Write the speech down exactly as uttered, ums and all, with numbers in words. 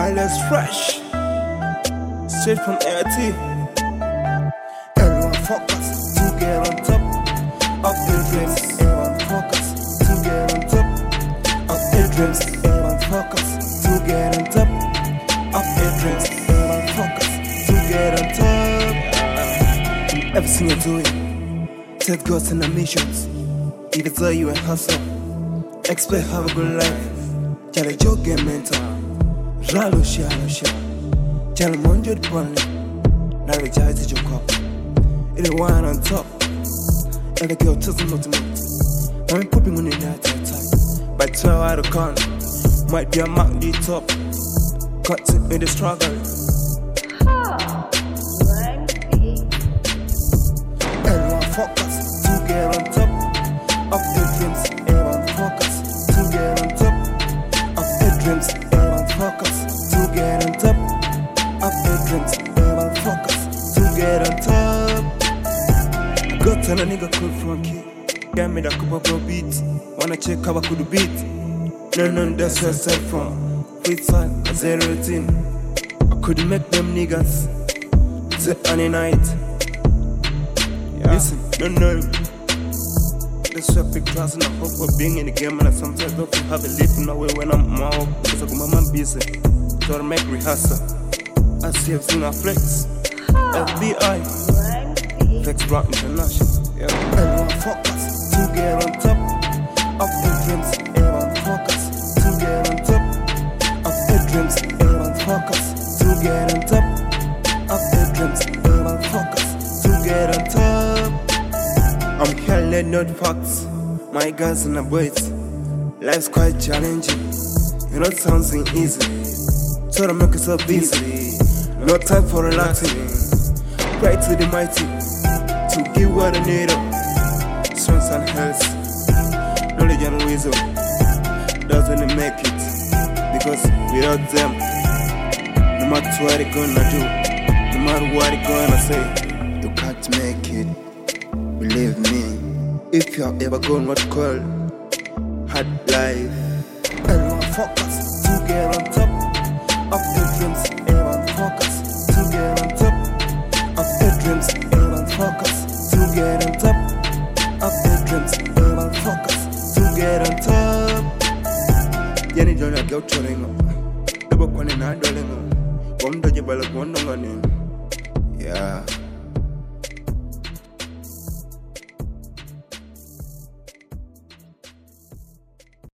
Wireless fresh, straight from A T. Everyone focus to get on top of their dreams. Everyone focus to get on top of their dreams. Everyone focus to get on top of their dreams. Everyone focus to get on top. In everything you're doing, set goals and ambitions. If it's all you and hustle, expect have a good life. Jale joke and mental. Ralo shalo shalo. Jale monjo the bonnet. Now we jai to your cup. It is one on top. Every girl tells me not to move. I'm popping on the night time. By twelve out of con. Might be a mark the top. Cut to in the struggle. Everyone focus to get on top of their dreams. Everyone focus to get on top of their dreams. Everyone focus to get on top of their dreams. Everyone focus to get on top. Got tell a nigga cool funky. Get me that couple bro beat. Wanna check how I could beat. No, no, that's where I said from. Free time, I zero routine. I could make them niggas say any night. Yeah. Listen, no, no. That's why I pick class and I hope we're being in the game. And I sometimes don't feel have a leap in the way when I'm out. Because I got my man busy. So I make rehearsal. I see everything I flex. F B I. Flex Rock International. Yeah. Everyone focus to get on top of their dreams. Everyone focus to get on top of their dreams. Everyone focus to get on top of their dreams. Everyone focus to get on top. I'm hell not facts. My guys and the boys. Life's quite challenging. You know it sounds easy. Try to make yourself busy. No time for relaxing. Pray to the mighty to give what I need. Strength and health, knowledge and wisdom doesn't make it. Because without them, no matter what they're gonna do, no matter what they're gonna say, you can't make it. Believe me, if you're ever going what you call hard life. Everyone focus to get on top of their dreams. Everyone focus to get on top of their dreams. Everyone focus to get on top of their dreams. Everyone focus to get on top. Yani jona go choringo. Ebo kwane na dolengo. Wamdo jebala kwando ngani. Yeah.